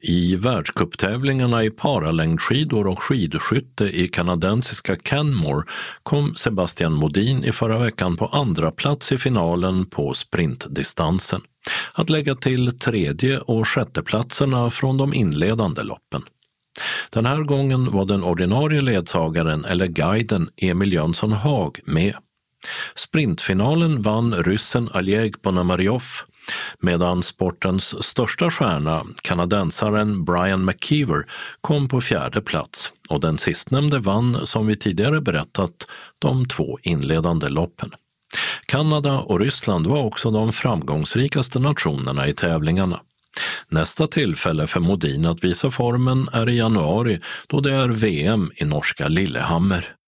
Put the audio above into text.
I världscuptävlingarna i paralängdskidor och skidskytte i kanadensiska Canmore kom Sebastian Modin i förra veckan på andra plats i finalen på sprintdistansen, att lägga till tredje- och sjätteplatserna från de inledande loppen. Den här gången var den ordinarie ledsagaren eller guiden Emil Jönsson Haag med. Sprintfinalen vann ryssen Oleg Ponomaryov, medan sportens största stjärna, kanadensaren Brian McKeever, kom på fjärde plats och den sistnämnde vann, som vi tidigare berättat, de 2 inledande loppen. Kanada och Ryssland var också de framgångsrikaste nationerna i tävlingarna. Nästa tillfälle för Modin att visa formen är i januari, då det är VM i norska Lillehammer.